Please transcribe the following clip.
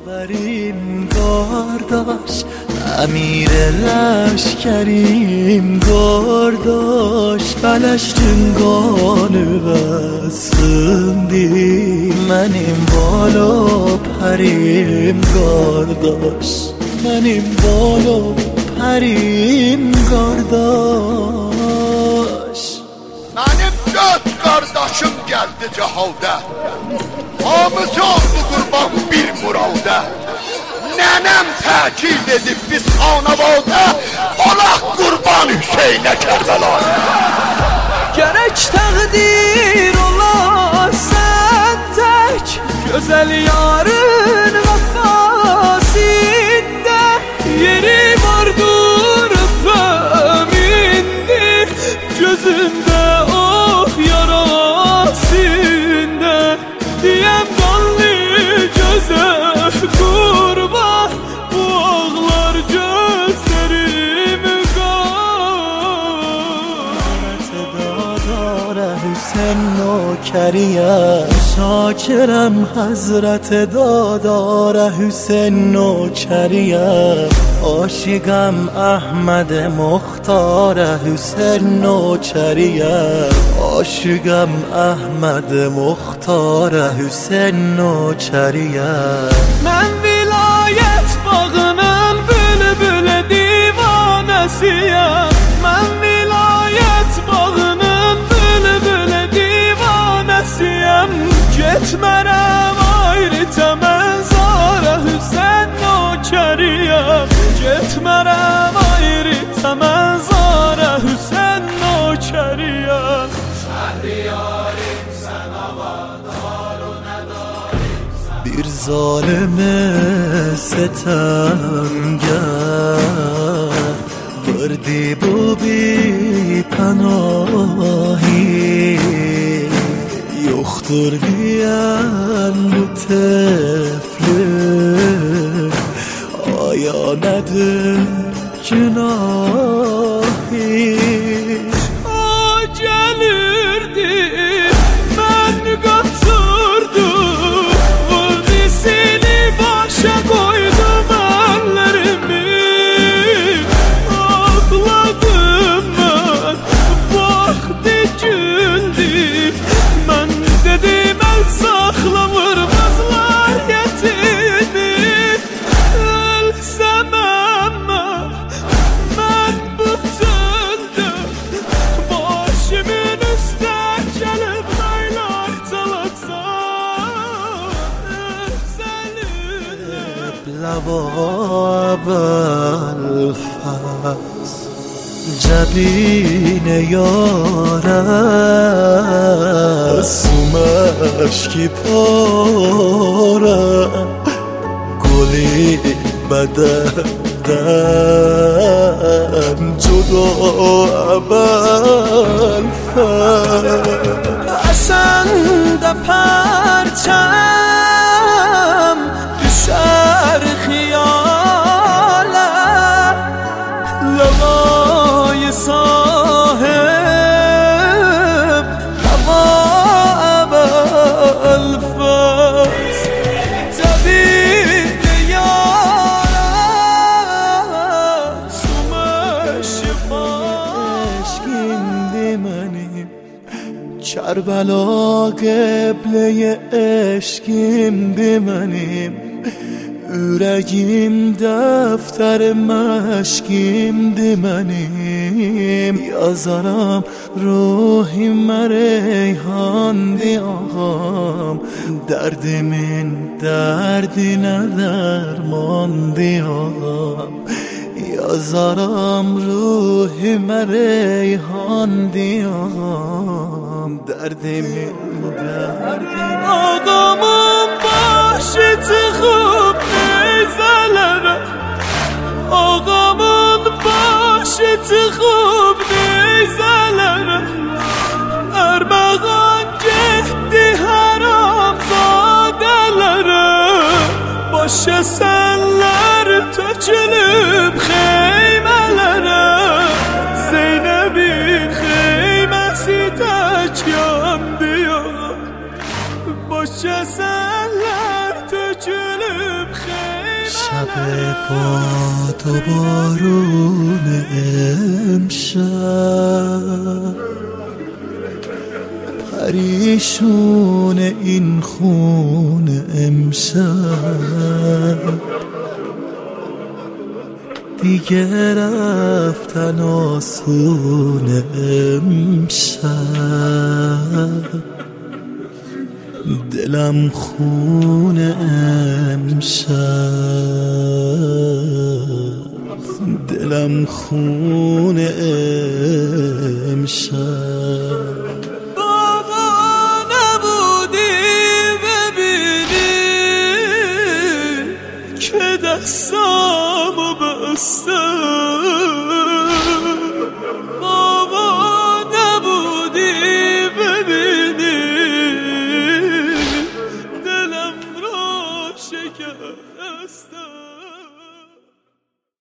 وریم گارداش امیر لشکریم گارداش بلشتنگان بسندی منیم بالا پریم گارداش منیم بالا پریم گارداش benim 4 kardeşim geldi cahada. Hamısı oldu kurban bir murada. Nenem təkid edib biz anavada. Olaq qurban Hüseynə Kərbəlaya. Gerek takdir ola sen tek güzel yarın vefasinde yeri vardır ömrümünde gözümde of yarasında diyem kanlı göze kurban bu ağlar gözlerimi Hüseyin nokeriye şakirem Hazret Dadare Hüseyin nokeriye aşıkım Ahmed Muhtare Hüseyin nokeriye aşıkım Ahmed Muhtare Hüseyin nokeriye ben vilayet bağının bülbül divanesiyim ben vilayet bağının bülbül divanesiyim Getmərəm ayrı təməzara Hüseyin nokəriyəm Getmərəm ayrı təməzara Hüseyin nokəriyəm Şəhriyarim sən avadar nədarim sən Bir zalime setəmgər Vırdi bu bir panahi Yoktur diyen bu tefli Aya nedir günahi O gelirdi ben katırdım Vurdisini başa koydum ellerimi Ağladım ben vakti güldü Ben dedim el saklamırmazlar yetimi Ölsem ama ben bu söndüm Başımın üstte gelip laylar çalaksan Ölselim Labab el-fas جبین یارم سومش کی پاره گلی بدردم جدا ابل پسند پرچم düşer خیالم لغای صاحب هوا الفاس طبیب یارم سومش عشقیندی منیم کربلا قبله عشقیندی منیم Ürəyim dəftər məşqimdi mənim Yazaram ruhimə reyhandı ağam Dərdimin dərdinə dərmandı ağam Yazaram ruhimə reyhandı ağam Dərdimin dərdinə Ağamın başı çıxıb neyzələrə Ağamın başı çıxıb neyzələrə Ərməğan getdi haramzadələrə Baş əsənlər tökülüb xeymələrə Zeynəbin xeyməsi tək yandı ya Baş əsənlər tökülüb xeymələrə شب باد و بارون امشب پریشون این خون امشب دیگه رفتن آسون امشب دلم خون امشب دلم خون امشب بابا نبودی ببینی که دستامو بستم بابا نبودی ببینی دلم رو شکستم